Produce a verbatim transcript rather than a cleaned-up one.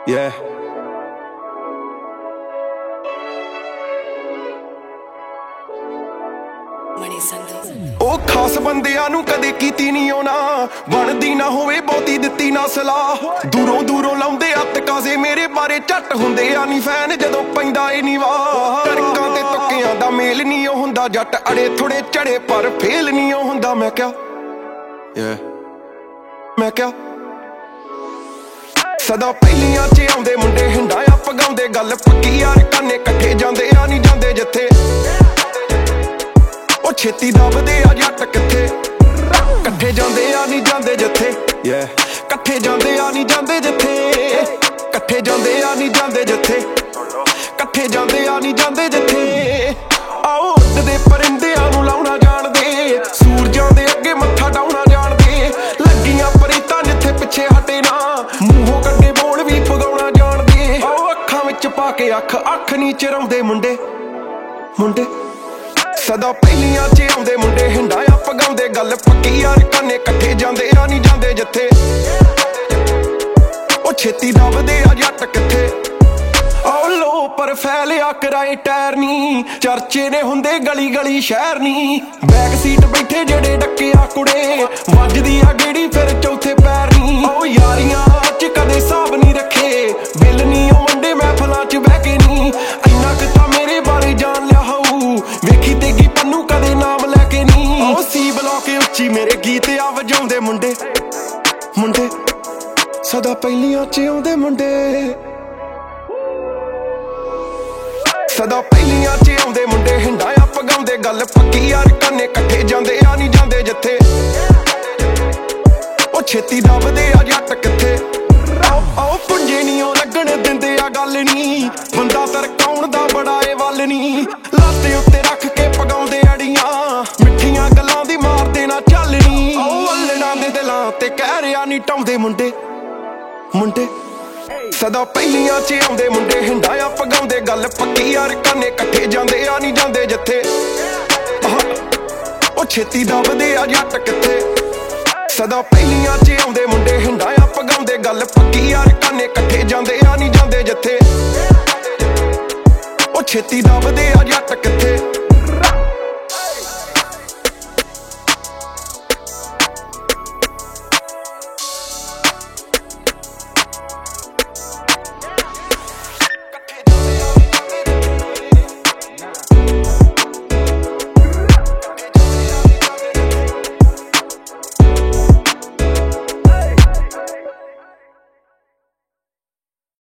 Yeah. ਉਹ ਖਾਸ ਬੰਦਿਆਂ ਨੂੰ ਕਦੇ ਕੀਤੀ ਨਹੀਂ ਉਹ ਨਾ ਬਣਦੀ ਨਾ ਹੋਵੇ ਬਹੁਤੀ ਦਿੱਤੀ ਨਾ ਸਲਾਹ ਦੂਰੋਂ ਦੂਰੋਂ ਲਾਉਂਦੇ ਹੱਥ ਕਾਜ਼ੇ ਮੇਰੇ ਬਾਰੇ ਝੱਟ ਹੁੰਦੇ ਆ ਨਹੀਂ ਫੈਨ ਜਦੋਂ ਪੈਂਦਾ ਏ ਨੀ ਵਾਹ ਟਰਕਾਂ ਤੇ ਤੁੱਕਿਆਂ ਦਾ ਮੇਲ ਨਹੀਂ ਉਹ ਹੁੰਦਾ ਜੱਟ ਅੜੇ ਥੋੜੇ ਝੜੇ ਪਰ ਫੇਲ ਨਹੀਂ ਉਹ ਹੁੰਦਾ ਮੈਂ ਕਿਹਾ yeah. ਮੈਂ ਕਿਹਾ ਸਦਾ ਪਹਿਲੀਆਂ ਚ ਆਉਂਦੇ ਮੁੰਡੇ ਹਿੰਡਾਇਆ ਪਗਾਉਂਦੇ ਗੱਲ ਪੱਕੀ ਯਾਰ ਕਾਨੇ ਇਕੱਠੇ ਜਾਂਦੇ ਆ ਨਹੀਂ ਜਾਂਦੇ ਜਿੱਥੇ ਉਹ ਛੇਤੀ ਦੱਬਦੇ ਆ ਜੱਟ ਕਿੱਥੇ ਇਕੱਠੇ ਜਾਂਦੇ ਆ ਨਹੀਂ ਜਾਂਦੇ ਜਿੱਥੇ yeah. ਇਕੱਠੇ ਜਾਂਦੇ ਆ ਨਹੀਂ ਜਾਂਦੇ ਜਿੱਥੇ ਇਕੱਠੇ ਜਾਂਦੇ ਆ ਨਹੀਂ ਜਾਂਦੇ ਜਿੱਥੇ ਇਕੱਠੇ ਜਾਂਦੇ ਆ ਨਹੀਂ ਜਾਂਦੇ ਜਿੱਥੇ ਆਓ ਉੱਡਦੇ ਪਰਿੰਦਿਆਂ ਨੂੰ ਲਾਉਣਾ ਜਾਣਦੇ ਸੂਰਜਾਂ ਦੇ ਅੱਗੇ ਮੱਥਾ ਡਾਉਣਾ ਜਾਣਦੇ ਲੱਗੀਆਂ ਪਰੀਤਾਂ ਜਿੱਥੇ ਪਿੱਛੇ ਹਟੇ ਨਾ ਮੂੰਹੋਂ ਕੱਢੇ ਬੋਲ ਵੀ ਪਗਾਉਣਾ ਜਾਣਦੇ ਆਓ ਅੱਖਾਂ ਵਿੱਚ ਪਾ ਕੇ ਅੱਖ ਅੱਖ ਨਹੀਂ ਚਿਰਾਉਂਦੇ ਮੁੰਡੇ ਮੁੰਡੇ ਸਦਾ ਪਹਿਲੀਆਂ ਚ ਆਉਂਦੇ ਮੁੰਡੇ ਹਿੰਡਾਇਆ ਪਗਾਉਂਦੇ ਗੱਲ ਪੱਕੀ ਯਾਰ ਕਾਨੇ ਇਕੱਠੇ ਜਾਂਦੇ ਆ ਨਹੀਂ ਜਾਂਦੇ ਜਿੱਥੇ ਉਹ ਛੇਤੀ ਦੱਬਦੇ ਆ ਜੱਟ ਕਿੱਥੇ ਆਓ ਲੋ ਪਰ ਫੈਲਿਆ ਕਰਾਏ ਟਾਇਰ ਨੀ ਚਰਚੇ ਨੇ ਹੁੰਦੇ ਗਲੀ ਗਲੀ ਸ਼ਹਿਰ ਨੀ ਬੈਕ ਸੀਟ ਬੈਠੇ ਜਿਹੜੇ ਡੱਕਿਆ ਕੁੜੇ ਵੱਜਦੀ ਆ ਗੇੜੀ ਫਿਰ ਚੌਥੇ ਪੈਰ ਨੀ ਉਹ ਯਾਰੀਆਂ ਚ ਕਦੇ ਹਿਸਾਬ ਨਹੀਂ ਰੱਖੇ ਬਿੱਲ ਨੀ ਉਹ ਵੰਡੇ ਮਹਿਫਲਾਂ ਚ ਬਹਿ ਕੇ ਨੀ ਇੰਨਾ ਕੁ ਤਾਂ ਮੇਰੇ ਬਾਰੇ ਜਾਣ ਲਿਆ ਹੋਊ ਵੇਖੀ ਤੇਗੀ ਪੰਨੂ ਕਦੇ ਨਾਮ ਲੈ ਕੇ ਨੀ ਉਹ ਸੀ ਬਲੌਕ ਉੱਚੀ ਮੇਰੇ ਗੀਤ ਆ ਵਜਾਉਂਦੇ ਮੁੰਡੇ ਮੁੰਡੇ ਸਦਾ ਪਹਿਲੀਆਂ ਚ ਆਉਂਦੇ ਮੁੰਡੇ ਸਦਾ ਪਹਿਲੀਆਂ ਚ ਆਉਂਦੇ ਮੁੰਡੇ ਹਿੰਡਾਇਆ ਪਗਾਉਂਦੇ ਗੱਲ ਪੱਕੀ ਯਾਰ ਕਾਨੇ ਇਕੱਠੇ ਜਾਂਦੇ ਆ ਨਹੀਂ ਜਾਂਦੇ ਜਿੱਥੇ ਉਹ ਛੇਤੀ ਦੱਬਦੇ ਆ ਜੱਟ ਕਿੱਥੇ ਆਓ ਪੁੰਜੇ ਨੀ ਉਹ ਲੱਗਣ ਦਿੰਦੇ ਆ ਗੱਲ ਨੀ ਬੰਦਾ ਤਰਕਾਉਣ ਦਾ ਬੜਾ ਏ ਵੱਲ ਨੀ ਲਾਤੇ ਉੱਤੇ ਰੱਖ ਕੇ ਪਗਾਉਂਦੇ ਅੜੀਆਂ ਮਿੱਠੀਆਂ ਗੱਲਾਂ ਦੀ ਮਾਰਦੇ ਨਾ ਚੱਲ ਨੀ ਉਹ ਅੱਲੜਾਂ ਦੇ ਦਿਲਾਂ ਤੇ ਕਹਿ ਰਿਆ ਨੀ ਟਾਉਂਦੇ ਮੁੰਡੇ ਮੁੰਡੇ ਸਦਾ ਪਹਿਲੀਆਂ ਚ ਆਉਂਦੇ ਮੁੰਡੇ ਹਿੰਡਾਇਆ ਪਗਾਉਂਦੇ ਗੱਲ ਪੱਕੀ ਯਾਰ ਕਾਨੇ ਇਕੱਠੇ ਜਾਂਦੇ ਆ ਨਹੀਂ ਜਾਂਦੇ ਜਿੱਥੇ ਉਹ ਛੇਤੀ ਦੱਬਦੇ ਆ ਜੱਟ ਕਿੱਥੇ ਸਦਾ ਪਹਿਲੀਆਂ ਚ ਆਉਂਦੇ ਮੁੰਡੇ ਹਿੰਡਾਇਆ ਪਗਾਉਂਦੇ ਗੱਲ ਪੱਕੀ ਯਾਰ ਕਾਨੇ ਇਕੱਠੇ ਜਾਂਦੇ ਆ ਨਹੀਂ ਜਾਂਦੇ ਜਿੱਥੇ ਉਹ ਛੇਤੀ